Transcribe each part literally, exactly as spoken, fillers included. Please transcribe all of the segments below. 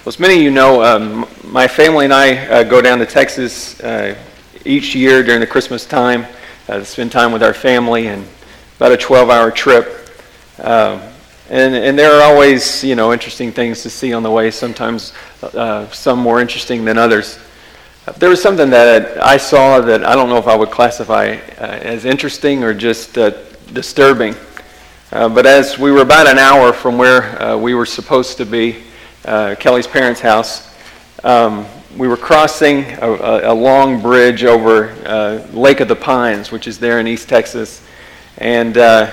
Well, as many of you know, um, my family and I uh, go down to Texas uh, each year during the Christmas time uh, to spend time with our family, and about a twelve-hour trip. Um, and, and there are always, you know, interesting things to see on the way, sometimes uh, some more interesting than others. Uh, there was something that I saw that I don't know if I would classify uh, as interesting or just uh, disturbing. Uh, but as we were about an hour from where uh, we were supposed to be, Uh, Kelly's parents' house, um, we were crossing a, a, a long bridge over uh, Lake of the Pines, which is there in East Texas. And uh,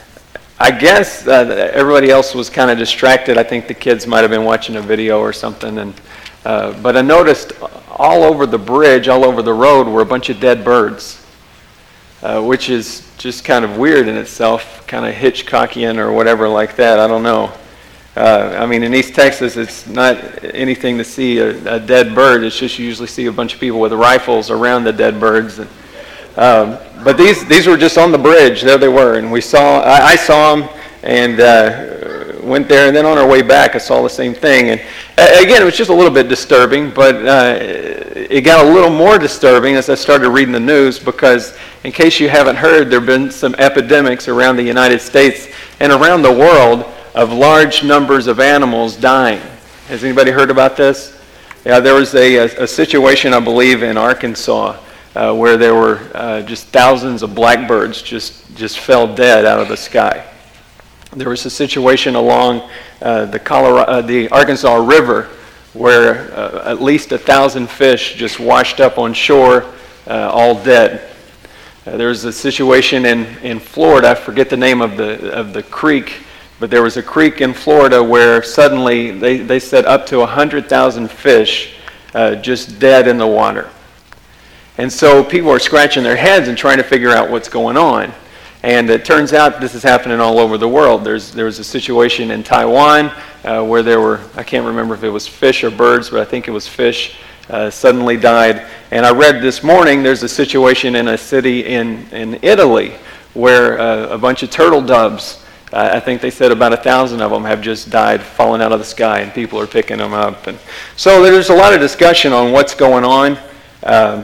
I guess uh, everybody else was kind of distracted. I think the kids might have been watching a video or something. And uh, but I noticed all over the bridge, all over the road, were a bunch of dead birds, uh, which is just kind of weird in itself, kind of Hitchcockian or whatever like that. I don't know. Uh, I mean, in East Texas, it's not anything to see a, a dead bird. It's just you usually see a bunch of people with rifles around the dead birds. And, um, but these these were just on the bridge. There they were, and we saw. I, I saw them and uh, went there. And then on our way back, I saw the same thing. And uh, again, it was just a little bit disturbing. But uh, it got a little more disturbing as I started reading the news, because in case you haven't heard, there have been some epidemics around the United States and around the world of large numbers of animals dying. Has anybody heard about this? Yeah, there was a, a, a situation, I believe, in Arkansas uh, where there were uh, just thousands of blackbirds just, just fell dead out of the sky. There was a situation along uh, the, Colorado, uh, the Arkansas River where uh, at least a thousand fish just washed up on shore, uh, all dead. Uh, there was a situation in, in Florida, I forget the name of the of the creek, but there was a creek in Florida where suddenly they, they said up to one hundred thousand fish uh, just dead in the water. And so people are scratching their heads and trying to figure out what's going on. And it turns out this is happening all over the world. There's There was a situation in Taiwan uh, where there were, I can't remember if it was fish or birds, but I think it was fish, uh, suddenly died. And I read this morning there's a situation in a city in, in Italy where uh, a bunch of turtle doves, Uh, I think they said about a thousand of them have just died, fallen out of the sky, and people are picking them up. And so there's a lot of discussion on what's going on. Um,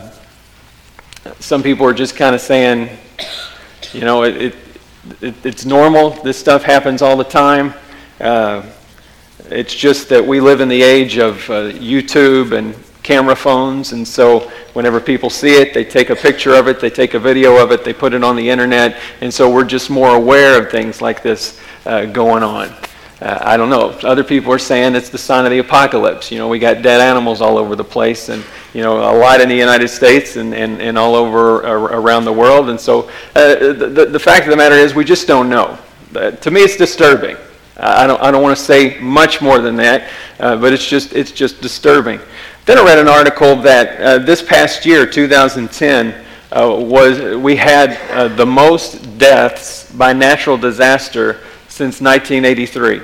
some people are just kind of saying, you know, it, it, it it's normal. This stuff happens all the time. Uh, it's just that we live in the age of uh, YouTube and camera phones, and so whenever people see it, they take a picture of it, they take a video of it, they put it on the internet, and so we're just more aware of things like this uh, going on. Uh, I don't know. Other people are saying it's the sign of the apocalypse. You know, we got dead animals all over the place, and you know, a lot in the United States and, and, and all over uh, around the world, and so uh, the, the fact of the matter is we just don't know. Uh, to me, it's disturbing. I don't I don't want to say much more than that, uh, but it's just it's just disturbing. Then I read an article that uh, this past year, two thousand ten, uh, was we had uh, the most deaths by natural disaster since nineteen eighty-three.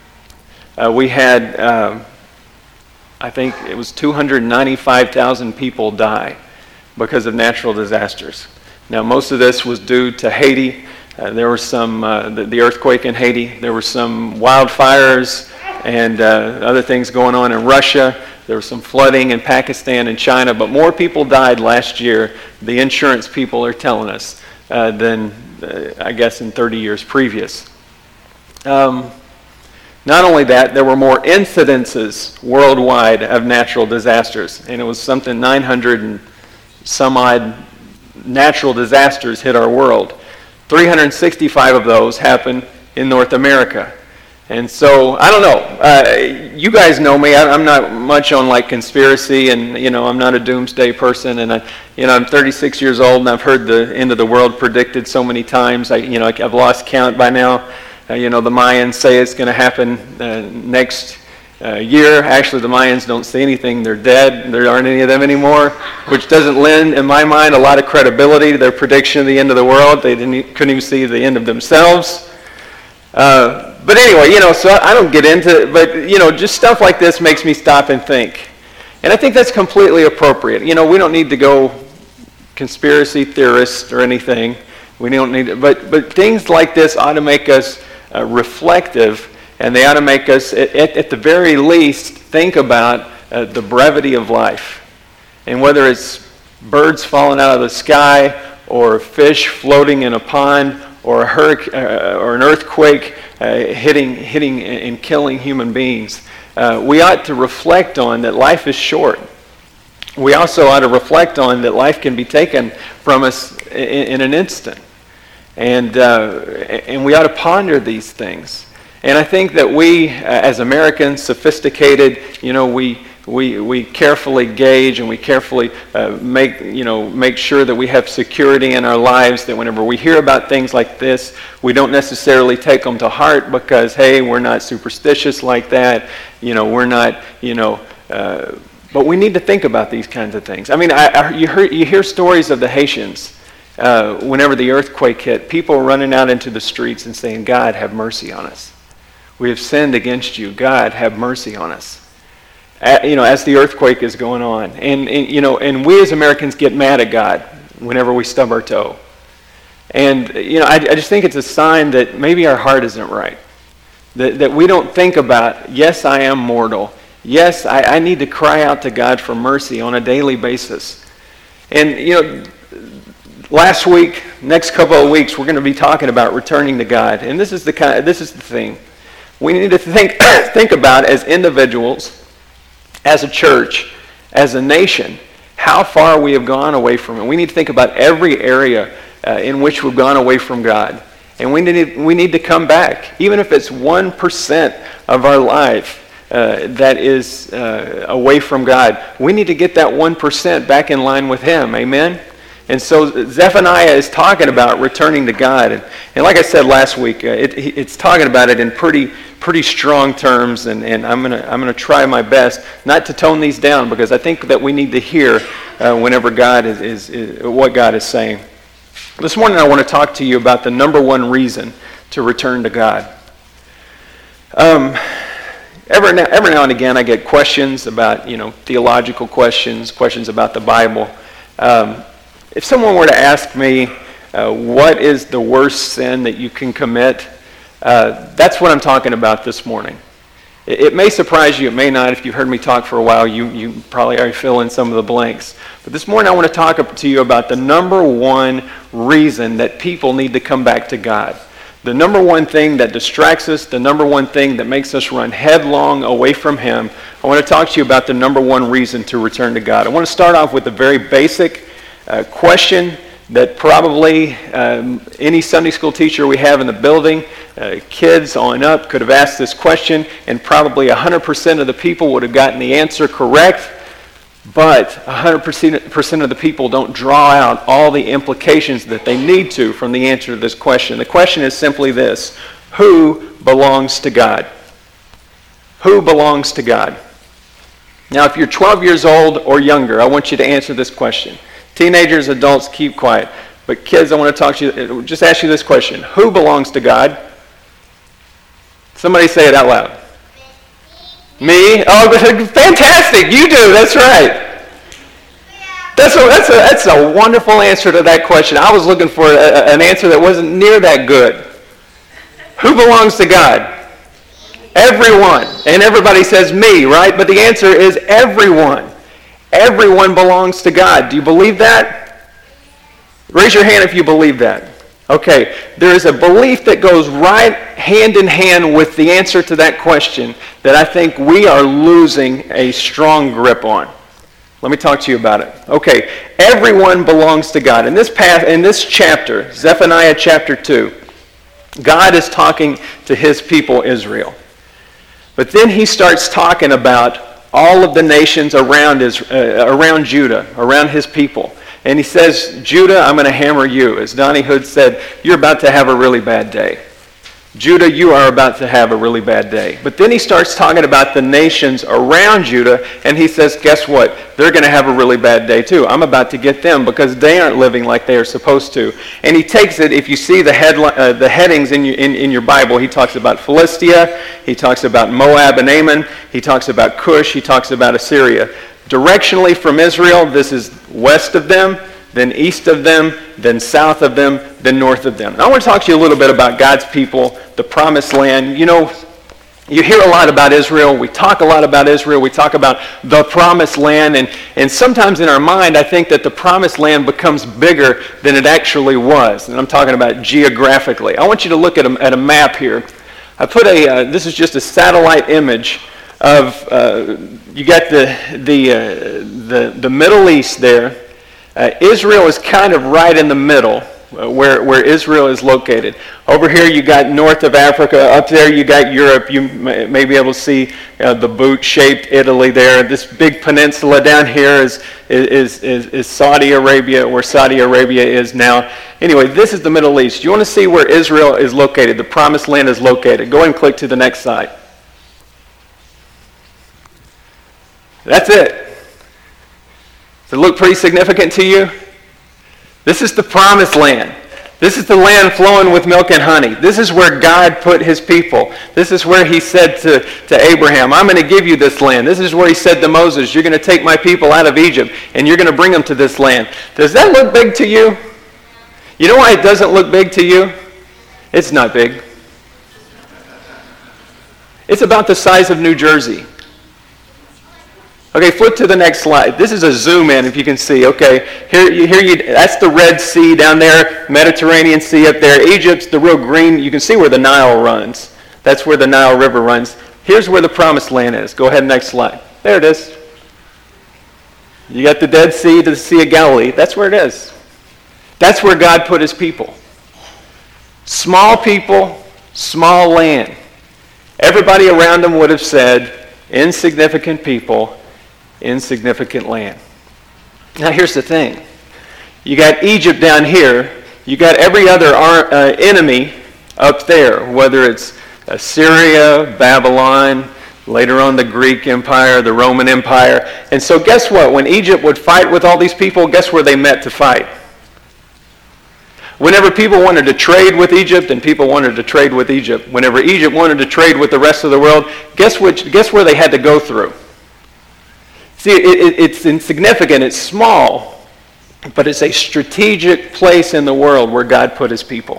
Uh, we had, um, I think it was two hundred ninety-five thousand people die because of natural disasters. Now, most of this was due to Haiti. Uh, there was some, uh, the, the earthquake in Haiti. There were some wildfires and uh, other things going on in Russia. There was some flooding in Pakistan and China, but more people died last year, the insurance people are telling us, uh, than, uh, I guess, in thirty years previous. Um, not only that, there were more incidences worldwide of natural disasters, and it was something nine hundred and some odd natural disasters hit our world. three hundred sixty-five of those happened in North America. And so, I don't know, uh, you guys know me, I, I'm not much on like conspiracy, and you know, I'm not a doomsday person, and I, you know, I'm thirty-six years old and I've heard the end of the world predicted so many times, I, you know, I've lost count by now. Uh, you know, the Mayans say it's going to happen uh, next uh, year. Actually, the Mayans don't say anything, they're dead, there aren't any of them anymore, which doesn't lend, in my mind, a lot of credibility to their prediction of the end of the world. They didn't, couldn't even see the end of themselves. Uh, But anyway, you know, so I don't get into it, but, you know, just stuff like this makes me stop and think. And I think that's completely appropriate. You know, we don't need to go conspiracy theorist or anything. We don't need to, but, but things like this ought to make us uh, reflective, and they ought to make us, at, at the very least, think about uh, the brevity of life. And whether it's birds falling out of the sky, or fish floating in a pond, or a hurricane, uh, or an earthquake uh, hitting, hitting and killing human beings, uh, we ought to reflect on that life is short. We also ought to reflect on that life can be taken from us in, in an instant. And, uh, and we ought to ponder these things. And I think that we, uh, as Americans, sophisticated, you know, we we we carefully gauge and we carefully uh, make you know make sure that we have security in our lives. That whenever we hear about things like this, we don't necessarily take them to heart because hey, we're not superstitious like that. You know, we're not you know. Uh, but we need to think about these kinds of things. I mean, I, I, you hear you hear stories of the Haitians. Uh, whenever the earthquake hit, people running out into the streets and saying, God, have mercy on us. We have sinned against you. God, have mercy on us. Uh, you know, as the earthquake is going on. And, and, you know, and we as Americans get mad at God whenever we stub our toe. And, you know, I, I just think it's a sign that maybe our heart isn't right. That, that we don't think about, yes, I am mortal. Yes, I, I need to cry out to God for mercy on a daily basis. And, you know, last week, next couple of weeks, we're going to be talking about returning to God, and this is the kind. Of, this is the thing we need to think think about as individuals, as a church, as a nation, how far we have gone away from it. We need to think about every area uh, in which we've gone away from God, and we need we need to come back, even if it's one percent of our life uh, that is uh, away from God. We need to get that one percent back in line with Him. Amen. And so Zephaniah is talking about returning to God. And, and like I said last week, uh, it, it's talking about it in pretty pretty strong terms. And, and I'm going to I'm gonna try my best not to tone these down because I think that we need to hear uh, whenever God is, is, is, what God is saying. This morning I want to talk to you about the number one reason to return to God. Um, every, now, every now and again I get questions about, you know, theological questions, questions about the Bible. Um, If someone were to ask me, uh, what is the worst sin that you can commit, uh, that's what I'm talking about this morning. It, it may surprise you, it may not. If you've heard me talk for a while, you, you probably already fill in some of the blanks. But this morning I want to talk to you about the number one reason that people need to come back to God. The number one thing that distracts us, the number one thing that makes us run headlong away from Him. I want to talk to you about the number one reason to return to God. I want to start off with a very basic Uh, question that probably um, any Sunday school teacher we have in the building, uh, kids on up, could have asked this question, and probably one hundred percent of the people would have gotten the answer correct, but one hundred percent of the people don't draw out all the implications that they need to from the answer to this question. The question is simply this: who belongs to God? Who belongs to God? Now, if you're twelve years old or younger, I want you to answer this question. Teenagers, adults, keep quiet. But kids, I want to talk to you, just ask you this question. Who belongs to God? Somebody say it out loud. Me? Oh, fantastic. You do. That's right. That's a, that's a, that's a wonderful answer to that question. I was looking for a, an answer that wasn't near that good. Who belongs to God? Everyone. And everybody says me, right? But the answer is everyone. Everyone belongs to God. Do you believe that? Raise your hand if you believe that. Okay, there is a belief that goes right hand in hand with the answer to that question that I think we are losing a strong grip on. Let me talk to you about it. Okay, everyone belongs to God. In this path, in this chapter, Zephaniah chapter two, God is talking to His people Israel. But then He starts talking about all of the nations around his, uh, around Judah, around His people. And He says, Judah, I'm going to hammer you. As Donnie Hood said, you're about to have a really bad day. Judah, you are about to have a really bad day. But then He starts talking about the nations around Judah, and He says, guess what? They're going to have a really bad day too. I'm about to get them because they aren't living like they are supposed to. And He takes it, if you see the headline, uh, the headings in your, in, in your Bible, He talks about Philistia, He talks about Moab and Ammon, He talks about Cush, He talks about Assyria. Directionally from Israel, this is west of them, then east of them, then south of them, then north of them. And I want to talk to you a little bit about God's people, the promised land. You know, You hear a lot about Israel. We talk a lot about Israel. We talk about the promised land. And, and sometimes in our mind, I think that the promised land becomes bigger than it actually was. And I'm talking about geographically. I want you to look at a, at a map here. I put a, uh, this is just a satellite image of, uh, you got the, the, uh, the, the Middle East there. Uh, Israel is kind of right in the middle. Uh, where, where Israel is located. Over here you got north of Africa. Up there you got Europe. You may, may be able to see uh, the boot-shaped Italy there. This big peninsula down here is, is, is, is Saudi Arabia, where Saudi Arabia is now. Anyway, this is the Middle East. You want to see where Israel is located, the promised land is located. Go ahead and click to the next slide. That's it. Does it look pretty significant to you? This is the promised land. This is the land flowing with milk and honey. This is where God put his people. This is where he said to, to Abraham, I'm going to give you this land. This is where he said to Moses, you're going to take my people out of Egypt and you're going to bring them to this land. Does that look big to you? You know why it doesn't look big to you? It's not big. It's about the size of New Jersey. Okay, flip to the next slide. This is a zoom in, if you can see. Okay, here, here you. That's the Red Sea down there, Mediterranean Sea up there. Egypt's the real green. You can see where the Nile runs. That's where the Nile River runs. Here's where the Promised Land is. Go ahead, next slide. There it is. You got the Dead Sea to the Sea of Galilee. That's where it is. That's where God put his people. Small people, small land. Everybody around them would have said, insignificant people, insignificant land. Now here's the thing. You got Egypt down here. You got every other uh, enemy up there, whether it's Assyria, Babylon, later on the Greek Empire, the Roman Empire. And so guess what? When Egypt would fight with all these people, guess where they met to fight? Whenever people wanted to trade with Egypt, and people wanted to trade with Egypt, whenever Egypt wanted to trade with the rest of the world, guess which? Guess where they had to go through? See, it, it, it's insignificant, it's small, but it's a strategic place in the world where God put his people.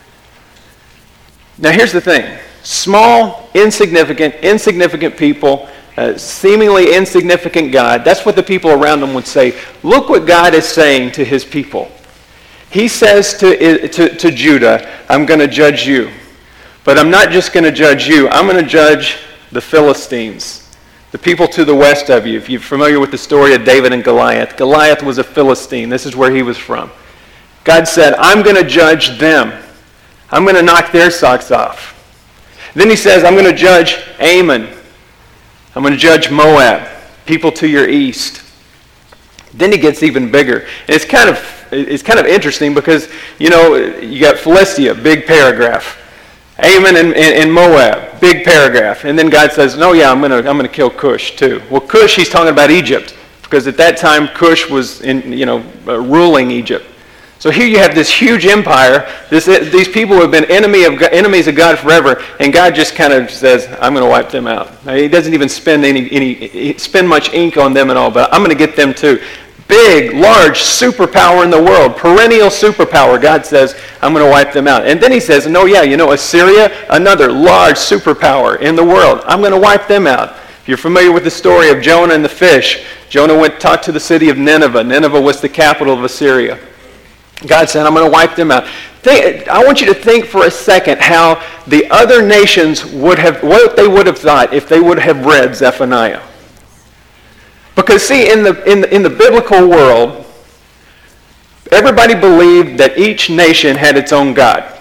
Now here's the thing. Small, insignificant, insignificant people, uh, seemingly insignificant God, that's what the people around them would say. Look what God is saying to his people. He says to, to, to Judah, I'm going to judge you. But I'm not just going to judge you. I'm going to judge the Philistines, the people to the west of you. If you're familiar with the story of David and Goliath, Goliath was a Philistine. This is where he was from. God said, I'm going to judge them. I'm going to knock their socks off. Then he says, I'm going to judge Ammon. I'm going to judge Moab, people to your east. Then he gets even bigger. And it's kind of it's kind of interesting because, you know, you got Philistia, big paragraph. Ammon and, and, and Moab, big paragraph. And then God says, no, yeah, I'm going to I'm going to kill Cush too. Well, Cush, he's talking about Egypt because at that time Cush was in, you know, uh, ruling Egypt. So here you have this huge empire. This, these people have been enemy of, enemies of God forever, and God just kind of says, I'm going to wipe them out. Now, he doesn't even spend any, any spend much ink on them and all, but I'm going to get them too. Big, large superpower in the world, perennial superpower. God says, I'm going to wipe them out. And then he says, no, yeah, you know, Assyria, another large superpower in the world. I'm going to wipe them out. If you're familiar with the story of Jonah and the fish, Jonah went to talk to the city of Nineveh. Nineveh was the capital of Assyria. God said, I'm going to wipe them out. Think, I want you to think for a second how the other nations would have, what they would have thought if they would have read Zephaniah. Because see, in the, in the, in the biblical world, everybody believed that each nation had its own God.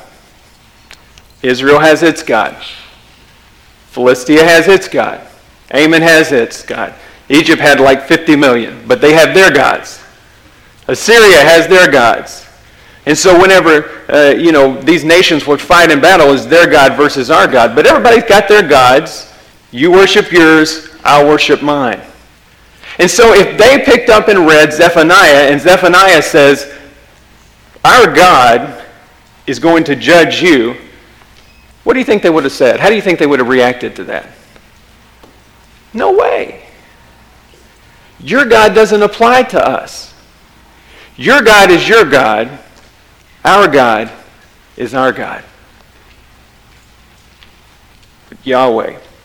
Israel has its God. Philistia has its God. Ammon has its God. Egypt had like fifty million, but they have their gods. Assyria has their gods. And so whenever, uh, you know, these nations would fight in battle, is their God versus our God. But everybody's got their gods. You worship yours, I'll worship mine. And so if they picked up and read Zephaniah, and Zephaniah says, our God is going to judge you, what do you think they would have said? How do you think they would have reacted to that? No way. Your God doesn't apply to us. Your God is your God. Our God is our God. But Yahweh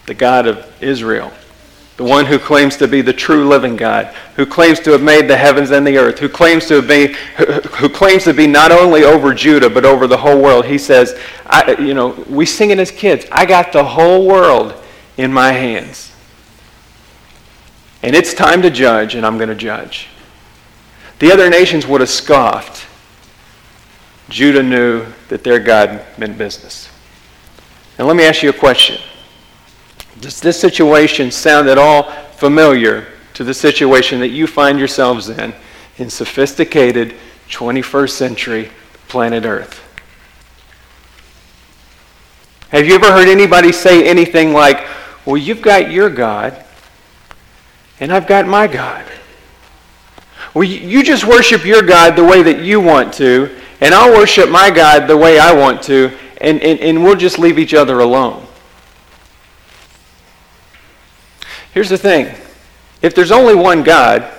the God of Israel, the one who claims to be the true living God, who claims to have made the heavens and the earth, who claims to be, who claims to be not only over Judah but over the whole world. He says, I, you know, we sing it as kids, I got the whole world in my hands. And it's time to judge, and I'm going to judge. The other nations would have scoffed. Judah knew that their God meant business. Now let me ask you a question. Does this situation sound at all familiar to the situation that you find yourselves in, in sophisticated twenty-first century planet Earth? Have you ever heard anybody say anything like, well, you've got your God, and I've got my God. Well, you just worship your God the way that you want to, and I'll worship my God the way I want to, and, and, and we'll just leave each other alone. Here's the thing. If there's only one God,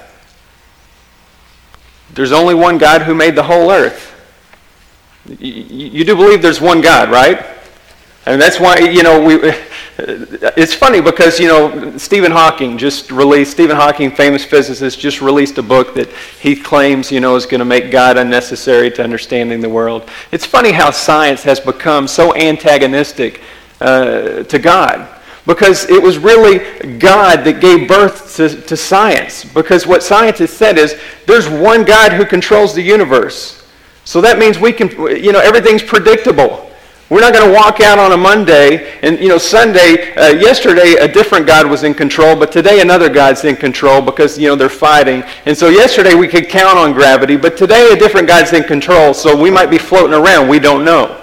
there's only one God who made the whole earth. You, you do believe there's one God, right? And that's why, you know, we. It's funny because, you know, Stephen Hawking just released, Stephen Hawking, famous physicist, just released a book that he claims, you know, is going to make God unnecessary to understanding the world. It's funny how science has become so antagonistic uh, to God. Because it was really God that gave birth to, to science. Because what science has said is, there's one God who controls the universe. So that means we can, you know, everything's predictable. We're not going to walk out on a Monday and, you know, Sunday, uh, yesterday a different God was in control, but today another God's in control because, you know, they're fighting. And so yesterday we could count on gravity, but today a different God's in control, so we might be floating around. We don't know.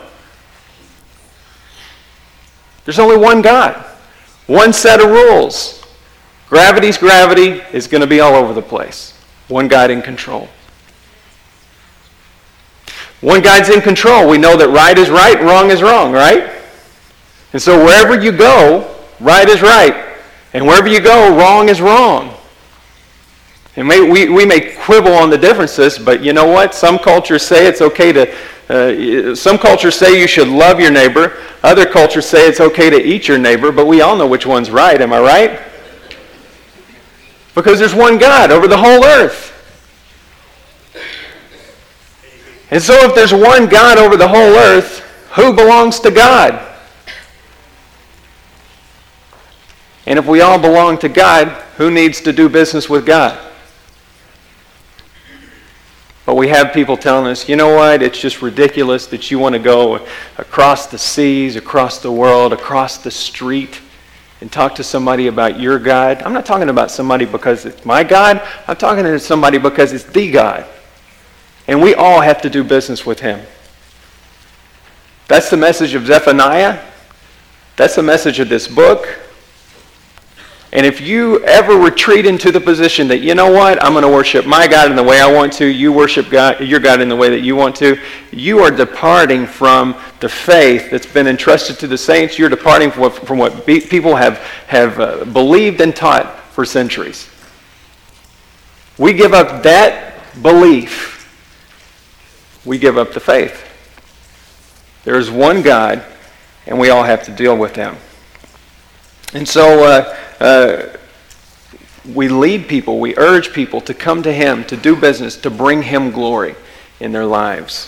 There's only one God. One set of rules. Gravity's gravity is going to be all over the place. One God in control. One God's in control. We know that right is right, wrong is wrong, right? And so wherever you go, right is right. And wherever you go, wrong is wrong. And may, we, we may quibble on the differences, but you know what? Some cultures say it's okay to, uh, some cultures say you should love your neighbor. Other cultures say it's okay to eat your neighbor, but we all know which one's right, am I right? Because there's one God over the whole earth. And so if there's one God over the whole earth, who belongs to God? And if we all belong to God, who needs to do business with God? But we have people telling us, you know what, it's just ridiculous that you want to go across the seas, across the world, across the street, and talk to somebody about your God. I'm not talking about somebody because it's my God. I'm talking to somebody because it's the God. And we all have to do business with him. That's the message of Zephaniah. That's the message of this book. And if you ever retreat into the position that, you know what, I'm going to worship my God in the way I want to, you worship God, your God in the way that you want to, you are departing from the faith that's been entrusted to the saints. You're departing from what, from what be, people have, have uh, believed and taught for centuries. We give up that belief. We give up the faith. There is one God, and we all have to deal with him. And so uh, uh, we lead people, we urge people to come to him, to do business, to bring him glory in their lives.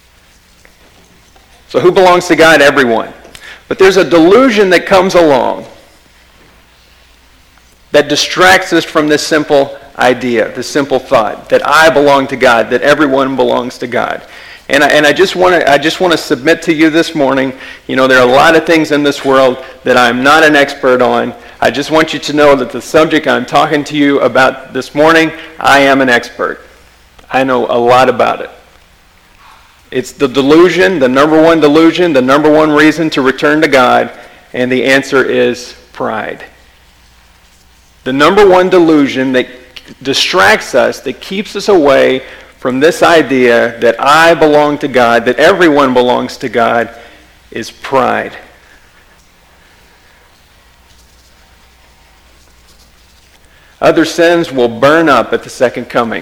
So who belongs to God? Everyone. But there's a delusion that comes along that distracts us from this simple idea, this simple thought, that I belong to God, that everyone belongs to God. And I, and I just want to I just want to submit to you this morning, you know, there are a lot of things in this world that I'm not an expert on. I just want you to know that the subject I'm talking to you about this morning, I am an expert. I know a lot about it. It's the delusion, the number one delusion, the number one reason to return to God, and the answer is pride. The number one delusion that distracts us, that keeps us away from this idea that I belong to God, that everyone belongs to God, is pride. Other sins will burn up at the second coming.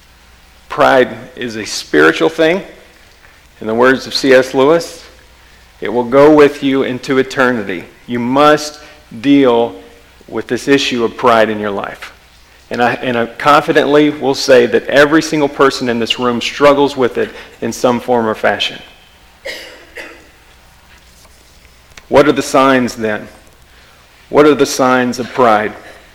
Pride is a spiritual thing. In the words of C S Lewis, It will go with you into eternity. You must deal with this issue of pride in your life. And I, and I confidently will say that every single person in this room struggles with it in some form or fashion. What are the signs then? What are the signs of pride?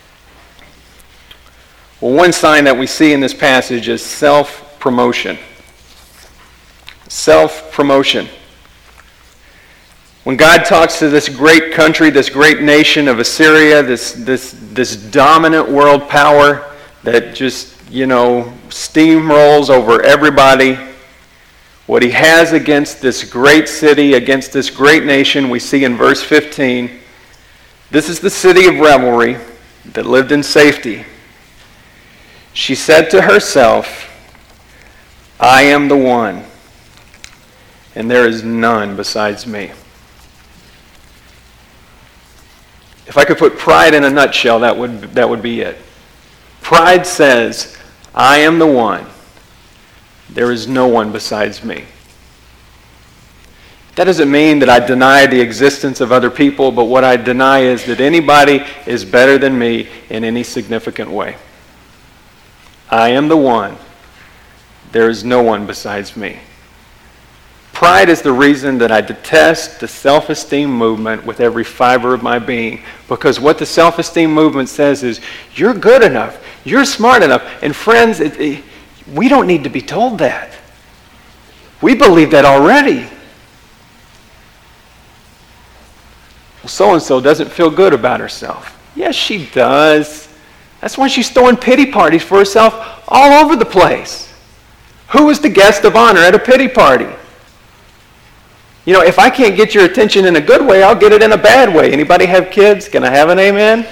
Well, one sign that we see in this passage is self-promotion. Self-promotion. When God talks to this great country, this great nation of Assyria, this, this, this dominant world power that just, you know, steamrolls over everybody, what he has against this great city, against this great nation, we see in verse fifteen, this is the city of revelry that lived in safety. She said to herself, I am the one, and there is none besides me. If I could put pride in a nutshell, that would, that would be it. Pride says, I am the one. There is no one besides me. That doesn't mean that I deny the existence of other people, but what I deny is that anybody is better than me in any significant way. I am the one. There is no one besides me. Pride is the reason that I detest the self-esteem movement with every fiber of my being, because what the self-esteem movement says is, you're good enough, you're smart enough, and friends, it, it, we don't need to be told that. We believe that already. Well, so-and-so doesn't feel good about herself. Yes, she does. That's why she's throwing pity parties for herself all over the place. Who is the guest of honor at a pity party? You know, if I can't get your attention in a good way, I'll get it in a bad way. Anybody have kids? Can I have an amen?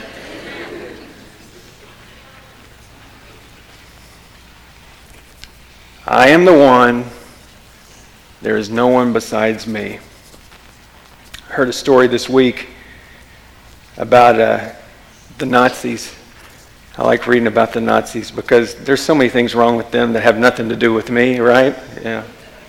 I am the one. There is no one besides me. I heard a story this week about uh, the Nazis. I like reading about the Nazis because there's so many things wrong with them that have nothing to do with me, right? Yeah.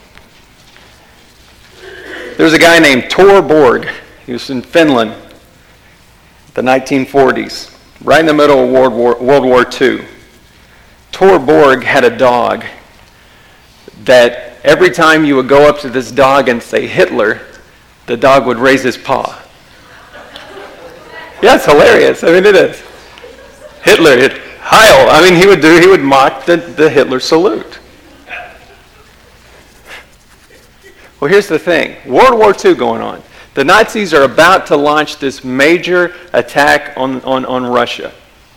There's a guy named Tor Borg. He was in Finland, the nineteen forties, right in the middle of World War, World War Two. Tor Borg had a dog that every time you would go up to this dog and say Hitler, the dog would raise his paw. Yeah, it's hilarious. I mean, it is. Hitler, it, Heil. I mean, he would do. He would mock the, the Hitler salute. Well, here's the thing. World War Two going on. The Nazis are about to launch this major attack on, on, on Russia.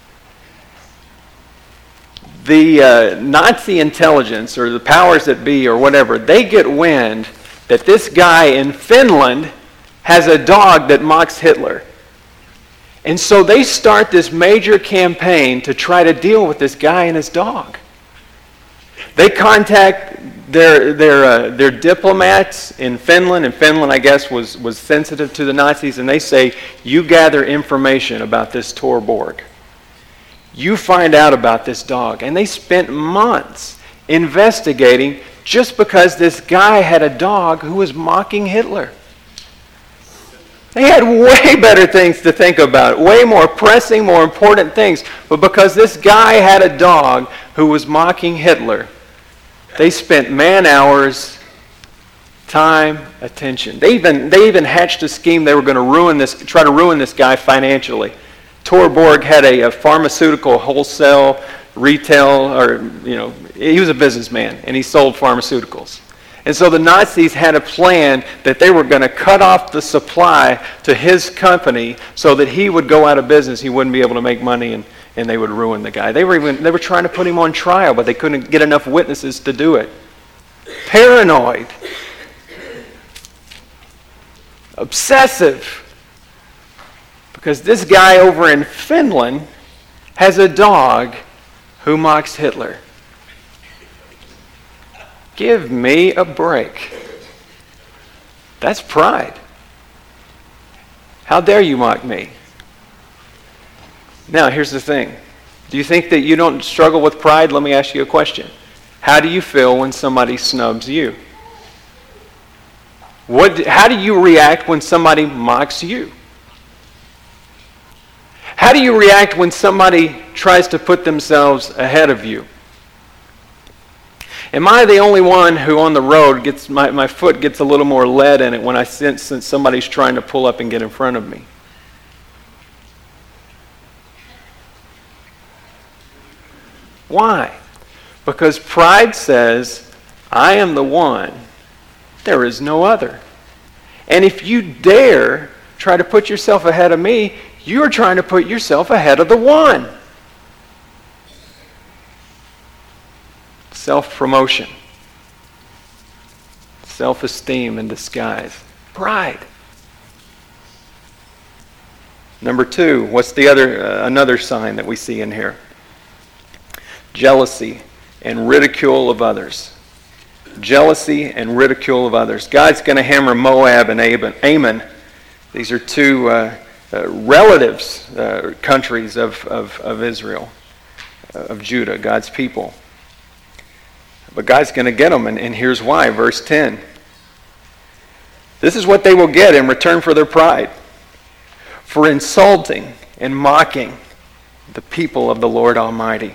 The uh, Nazi intelligence, or the powers that be, or whatever, they get wind that this guy in Finland has a dog that mocks Hitler. And so they start this major campaign to try to deal with this guy and his dog. They contact their their uh, their diplomats in Finland, and Finland, I guess, was, was sensitive to the Nazis, and they say, you gather information about this Tor Borg. You find out about this dog. And they spent months investigating just because this guy had a dog who was mocking Hitler. They had way better things to think about, way more pressing, more important things. But because this guy had a dog who was mocking Hitler, they spent man-hours, time, attention. They even they even hatched a scheme they were going to ruin this, try to ruin this guy financially. Tor Borg had a, a pharmaceutical wholesale, retail, or you know, he was a businessman and he sold pharmaceuticals. And so the Nazis had a plan that they were going to cut off the supply to his company so that he would go out of business. He wouldn't be able to make money, and, and they would ruin the guy. They were even they were trying to put him on trial, but they couldn't get enough witnesses to do it. Paranoid. Obsessive. Because this guy over in Finland has a dog who mocks Hitler. Give me a break. That's pride. How dare you mock me? Now, here's the thing. Do you think that you don't struggle with pride? Let me ask you a question. How do you feel when somebody snubs you? What, how do you react when somebody mocks you? How do you react when somebody tries to put themselves ahead of you? Am I the only one who on the road gets my, my foot gets a little more lead in it when I sense since somebody's trying to pull up and get in front of me? Why? Because pride says, I am the one. There is no other. And if you dare try to put yourself ahead of me, you're trying to put yourself ahead of the one. Self-promotion. Self-esteem in disguise. Pride. Number two, what's the other uh, another sign that we see in here? Jealousy and ridicule of others. Jealousy and ridicule of others. God's going to hammer Moab and Ammon. These are two uh, uh, relatives, uh, countries of, of, of Israel, uh, of Judah, God's people. But God's going to get them, and, and here's why. Verse ten. This is what they will get in return for their pride, for insulting and mocking the people of the Lord Almighty.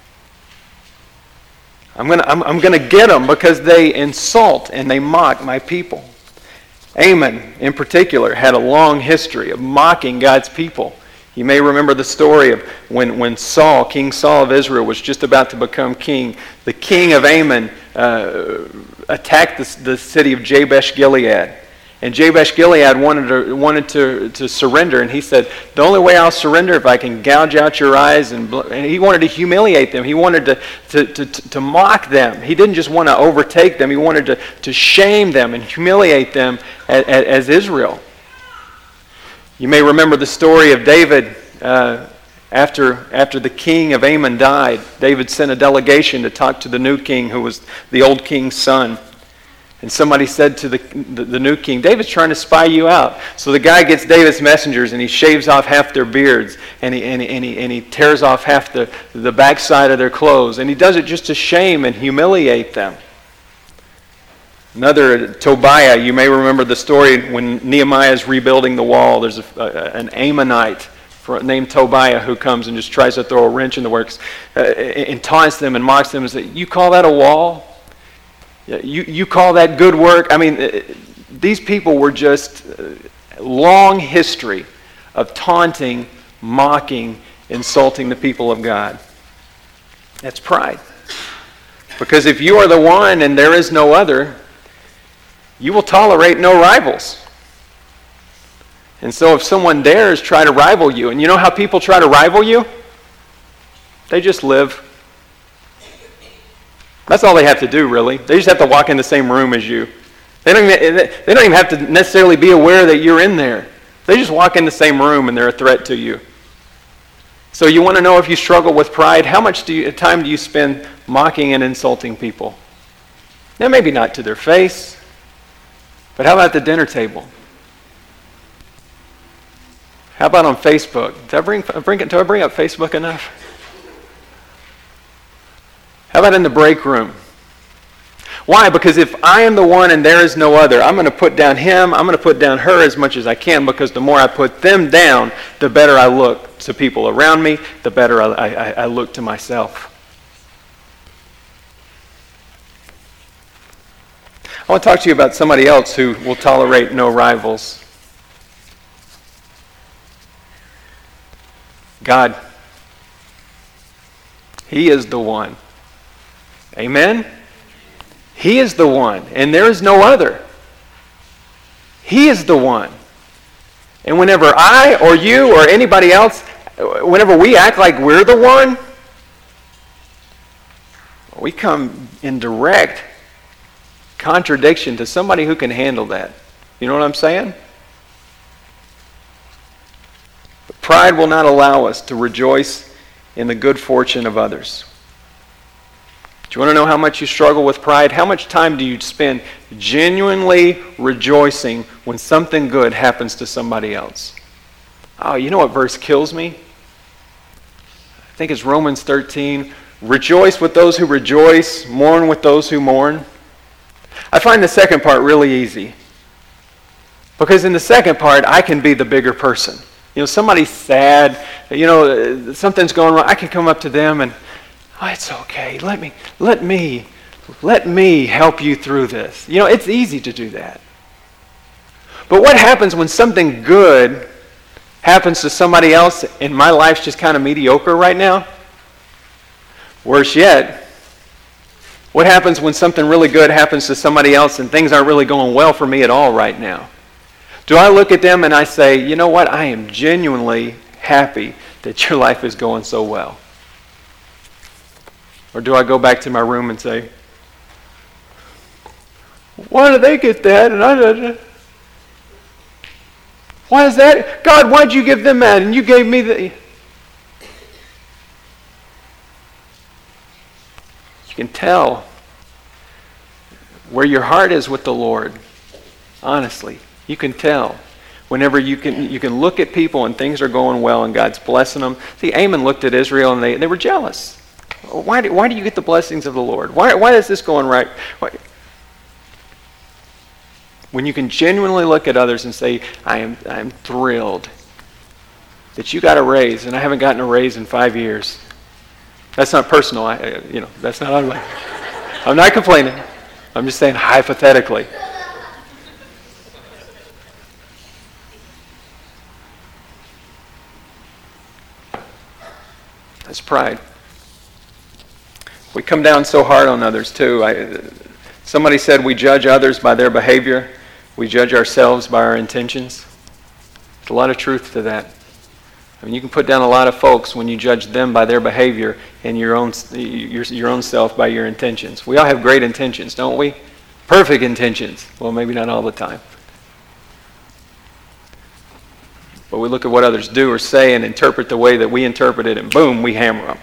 I'm going to I'm, I'm going to get them because they insult and they mock my people. Ammon, in particular, had a long history of mocking God's people. You may remember the story of when, when Saul, King Saul of Israel, was just about to become king. The king of Ammon uh, attacked the, the city of Jabesh Gilead. And Jabesh Gilead wanted to, wanted to, to surrender, and he said, the only way I'll surrender if I can gouge out your eyes. And, and he wanted to humiliate them. He wanted to, to, to, to mock them. He didn't just want to overtake them. He wanted to, to shame them and humiliate them as, as Israel. You may remember the story of David uh, after, after the king of Ammon died. David sent a delegation to talk to the new king, who was the old king's son. And somebody said to the, the, the new king, David's trying to spy you out. So the guy gets David's messengers and he shaves off half their beards and he, and he, and he, and he tears off half the, the backside of their clothes. And he does it just to shame and humiliate them. Another, Tobiah, you may remember the story when Nehemiah is rebuilding the wall. There's a, a, an Ammonite for, named Tobiah who comes and just tries to throw a wrench in the works uh, and taunts them and mocks them and says, you call that a wall? You, you call that good work? I mean, these people were just a long history of taunting, mocking, insulting the people of God. That's pride. Because if you are the one and there is no other, you will tolerate no rivals. And so if someone dares try to rival you, and you know how people try to rival you? They just live. That's all they have to do, really. They just have to walk in the same room as you. They don't even, they don't even have to necessarily be aware that you're in there. They just walk in the same room and they're a threat to you. So you want to know if you struggle with pride, how much do you, time do you spend mocking and insulting people? Now, maybe not to their face, but how about the dinner table? How about on Facebook? Did I bring, bring, did I bring up Facebook enough? How about in the break room? Why? Because if I am the one and there is no other, I'm going to put down him, I'm going to put down her as much as I can, because the more I put them down, the better I look to people around me, the better I, I, I look to myself. I want to talk to you about somebody else who will tolerate no rivals. God. He is the one. Amen? He is the one, and there is no other. He is the one. And whenever I or you or anybody else, whenever we act like we're the one, we come in direct contradiction to somebody who can handle that. You know what I'm saying? But pride will not allow us to rejoice in the good fortune of others. Do you want to know how much you struggle with pride? How much time do you spend genuinely rejoicing when something good happens to somebody else? Oh, you know what verse kills me? I think it's Romans thirteen. Rejoice with those who rejoice, mourn with those who mourn. I find the second part really easy. Because in the second part, I can be the bigger person. You know, somebody's sad, you know, something's going wrong. I can come up to them and, oh, it's okay. Let me, let me, let me help you through this. You know, it's easy to do that. But what happens when something good happens to somebody else and my life's just kind of mediocre right now? Worse yet, what happens when something really good happens to somebody else and things aren't really going well for me at all right now? Do I look at them and I say, you know what, I am genuinely happy that your life is going so well? Or do I go back to my room and say, why did they get that and I didn't? Why is that? God, why'd you give them that and you gave me the... You can tell where your heart is with the Lord. Honestly, you can tell. Whenever you can you can look at people and things are going well and God's blessing them. See, Ammon looked at Israel and they, they were jealous. Why do, why do you get the blessings of the Lord? Why, why is this going right? Why? When you can genuinely look at others and say, I am I am thrilled that you got a raise and I haven't gotten a raise in five years. That's not personal. I, you know, that's not ugly. I'm not complaining. I'm just saying hypothetically. That's pride. We come down so hard on others too. I, somebody said we judge others by their behavior. We judge ourselves by our intentions. There's a lot of truth to that. I mean, you can put down a lot of folks when you judge them by their behavior and your own your, your own self by your intentions. We all have great intentions, don't we? Perfect intentions. Well, maybe not all the time. But we look at what others do or say and interpret the way that we interpret it, and boom, we hammer them.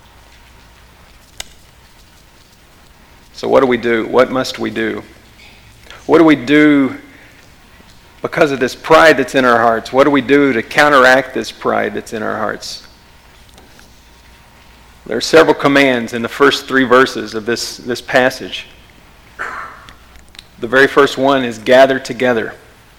So what do we do? What must we do? What do we do because of this pride that's in our hearts? What do we do to counteract this pride that's in our hearts? There are several commands in the first three verses of this, this passage. The very first one is gather together.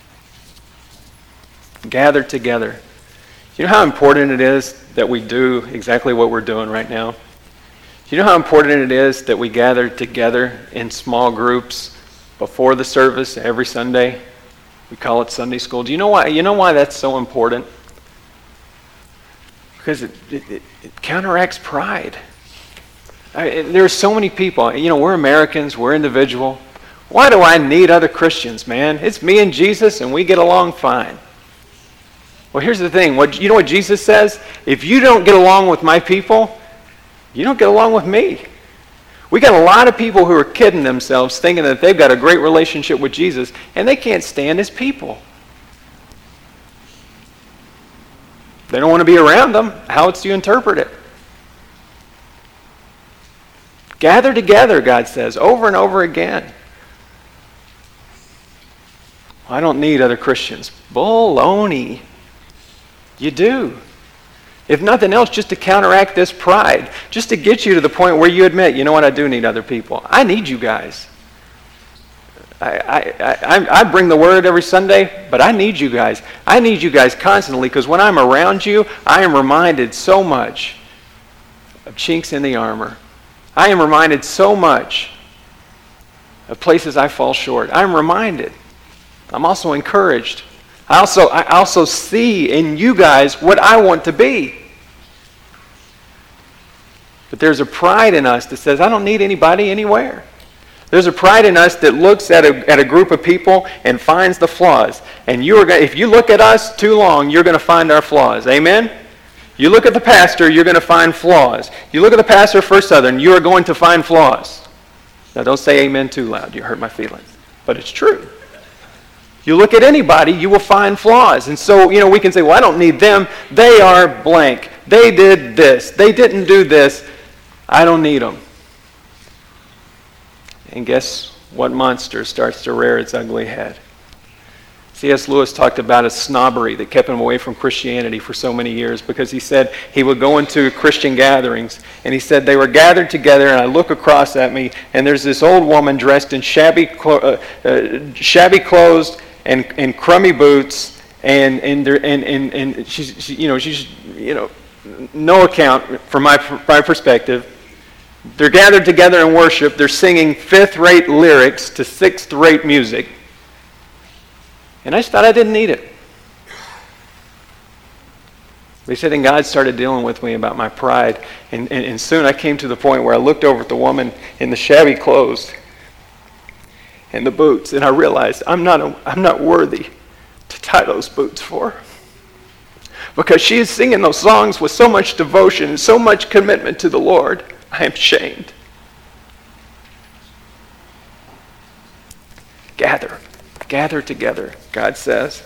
Gather together. You know how important it is that we do exactly what we're doing right now? You know how important it is that we gather together in small groups before the service every Sunday? We call it Sunday school. Do you know why? You know why that's so important? Because it, it, it, it counteracts pride. I, it, there are so many people. You know, we're Americans. We're individual. Why do I need other Christians, man? It's me and Jesus, and we get along fine. Well, here's the thing. What you know what Jesus says? If you don't get along with my people, you don't get along with me. We got a lot of people who are kidding themselves thinking that they've got a great relationship with Jesus and they can't stand his people. They don't want to be around them. How else do you interpret it? Gather together, God says, over and over again. I don't need other Christians. Baloney. You do. If nothing else, just to counteract this pride, just to get you to the point where you admit, you know what, I do need other people. I need you guys. I, I, I, I bring the word every Sunday, but I need you guys. I need you guys constantly because when I'm around you, I am reminded so much of chinks in the armor. I am reminded so much of places I fall short. I'm reminded. I'm also encouraged. I also, I also see in you guys what I want to be. But there's a pride in us that says, I don't need anybody anywhere. There's a pride in us that looks at a, at a group of people and finds the flaws. And you are going, if you look at us too long, you're going to find our flaws. Amen? You look at the pastor, you're going to find flaws. You look at the pastor of First Southern, you are going to find flaws. Now don't say amen too loud. You hurt my feelings. But it's true. You look at anybody, you will find flaws. And so, you know, we can say, well, I don't need them. They are blank. They did this. They didn't do this. I don't need them. And guess what monster starts to rear its ugly head? C S Lewis talked about a snobbery that kept him away from Christianity for so many years because he said he would go into Christian gatherings and he said they were gathered together and I look across at me and there's this old woman dressed in shabby, clo- uh, uh, shabby clothes and, and crummy boots, and and and and, and she's she, you know she's you know no account from my my perspective. They're gathered together in worship. They're singing fifth-rate lyrics to sixth-rate music, and I just thought I didn't need it. They said, and God started dealing with me about my pride, and, and, and soon I came to the point where I looked over at the woman in the shabby clothes and the boots, and I realized I'm not a, I'm not worthy to tie those boots for her. Because she is singing those songs with so much devotion and so much commitment to the Lord, I am shamed. Gather, gather together, God says.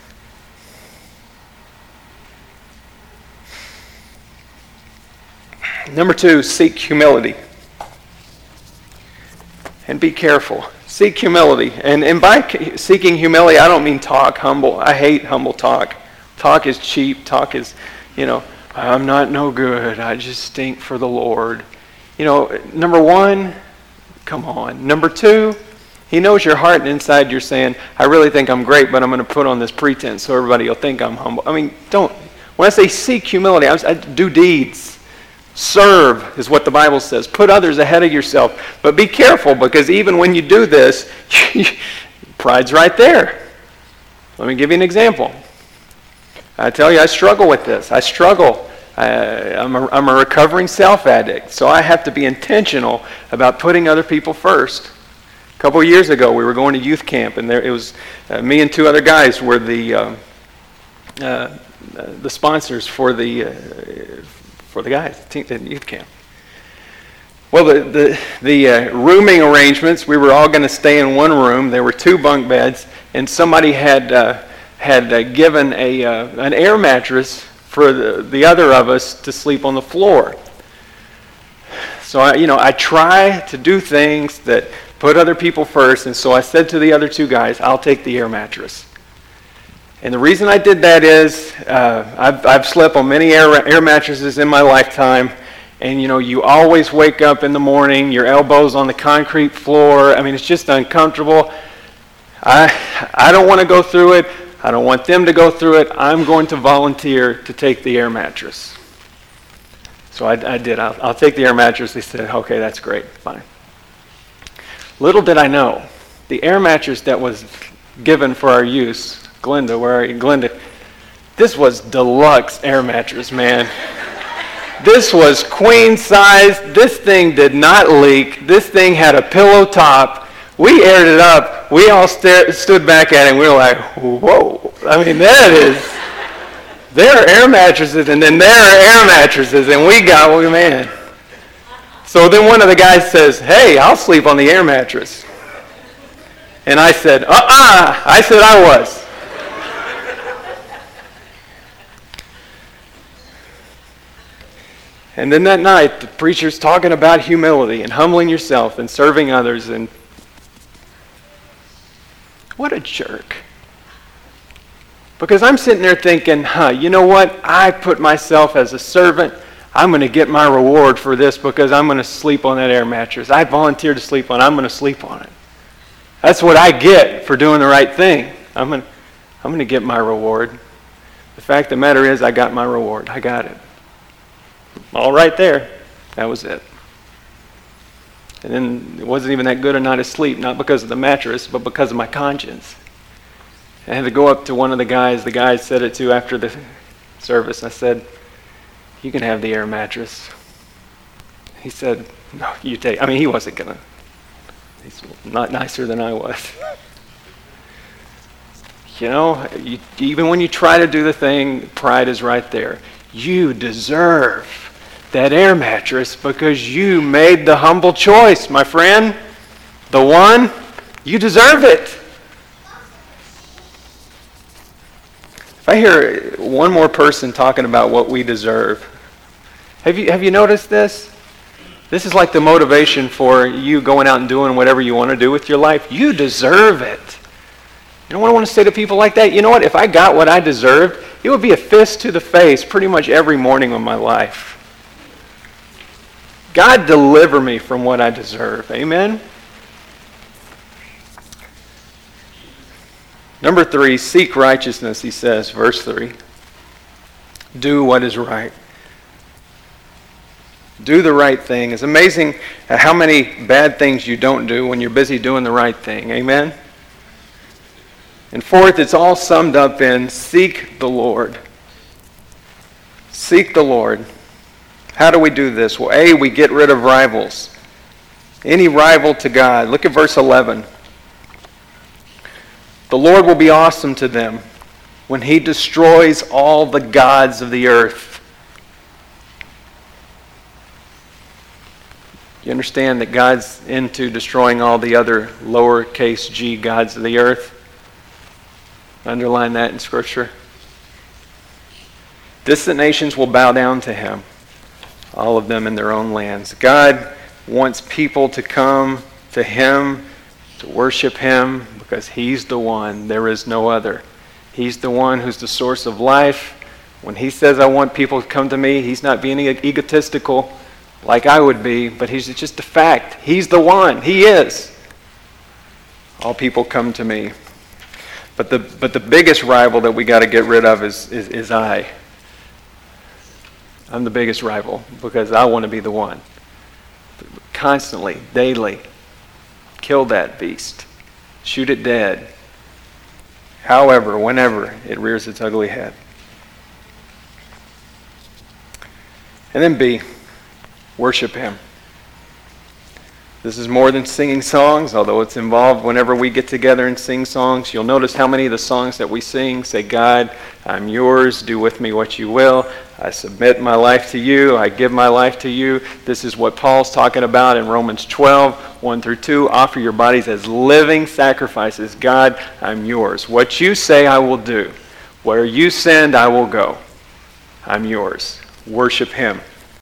Number two, seek humility. And be careful. Seek humility. And, and by seeking humility, I don't mean talk humble. I hate humble talk. Talk is cheap. Talk is, you know, I'm not no good. I just stink for the Lord. You know, number one, come on. Number two, he knows your heart, and inside you're saying, I really think I'm great, but I'm going to put on this pretense so everybody will think I'm humble. I mean, don't. When I say seek humility, I, I do deeds. Serve is what the Bible says. Put others ahead of yourself. But be careful, because even when you do this, pride's right there. Let me give you an example. I tell you, I struggle with this. I struggle. I, I'm, a, I'm a recovering self-addict, so I have to be intentional about putting other people first. A couple of years ago, we were going to youth camp, and there it was uh, me and two other guys were the uh, uh, the sponsors for the uh, for the guys at youth camp. Well, the the, the uh, rooming arrangements, we were all going to stay in one room. There were two bunk beds, and somebody had uh, had uh, given a uh, an air mattress for the, the other of us to sleep on the floor. So I, you know, I try to do things that put other people first, and so I said to the other two guys, I'll take the air mattress. And the reason I did that is uh, I've, I've slept on many air, air mattresses in my lifetime, and you know, you always wake up in the morning, your elbows on the concrete floor. I mean, it's just uncomfortable. I I don't want to go through it. I don't want them to go through it. I'm going to volunteer to take the air mattress. So I, I did. I'll, I'll take the air mattress. They said, okay, that's great, fine. Little did I know, the air mattress that was given for our use, Glenda, where are you, Glenda? This was deluxe air mattress, man. This was queen size. This thing did not leak. This thing had a pillow top. We aired it up. We all stared, stood back at it, and we were like, whoa. I mean, that is, there are air mattresses, and then there are air mattresses, and we got, well, man. So then one of the guys says, hey, I'll sleep on the air mattress. And I said, uh-uh. I said I was. And then that night, the preacher's talking about humility and humbling yourself and serving others. And what a jerk. Because I'm sitting there thinking, huh, you know what? I put myself as a servant. I'm going to get my reward for this because I'm going to sleep on that air mattress. I volunteered to sleep on it. I'm going to sleep on it. That's what I get for doing the right thing. I'm going to, I'm going to get my reward. The fact of the matter is I got my reward. I got it. All right there. That was it. And then it wasn't even that good a night of sleep, not because of the mattress, but because of my conscience. I had to go up to one of the guys. The guy said it to after the service. I said, you can have the air mattress. He said, no, you take. I mean, he wasn't going to. He's not nicer than I was. You know, you, even when you try to do the thing, pride is right there. You deserve that air mattress because you made the humble choice, my friend. The one, you deserve it. If I hear one more person talking about what we deserve, have you have you noticed this? This is like the motivation for you going out and doing whatever you want to do with your life. You deserve it. You know what I want to say to people like that? You know what? If I got what I deserved, it would be a fist to the face pretty much every morning of my life. God deliver me from what I deserve. Amen? Number three, seek righteousness, he says, verse three. Do what is right. Do the right thing. It's amazing how many bad things you don't do when you're busy doing the right thing. Amen? And fourth, it's all summed up in seek the Lord. Seek the Lord. How do we do this? Well, A, we get rid of rivals. Any rival to God. Look at verse eleven. The Lord will be awesome to them when he destroys all the gods of the earth. You understand that God's into destroying all the other lowercase g gods of the earth? Underline that in Scripture. Distant nations will bow down to him, all of them in their own lands. God wants people to come to him, to worship him, because he's the one. There is no other. He's the one who's the source of life. When he says, I want people to come to me, he's not being egotistical like I would be, but he's just a fact. He's the one. He is. All people come to me. But the but the biggest rival that we got to get rid of is, is, is I. I'm the biggest rival because I want to be the one. Constantly, daily, kill that beast. Shoot it dead. However, whenever it rears its ugly head. And then B, worship him. This is more than singing songs, although it's involved whenever we get together and sing songs. You'll notice how many of the songs that we sing say, God, I'm yours, do with me what you will. I submit my life to you, I give my life to you. This is what Paul's talking about in Romans twelve, one through two. Offer your bodies as living sacrifices. God, I'm yours. What you say, I will do. Where you send, I will go. I'm yours. Worship him.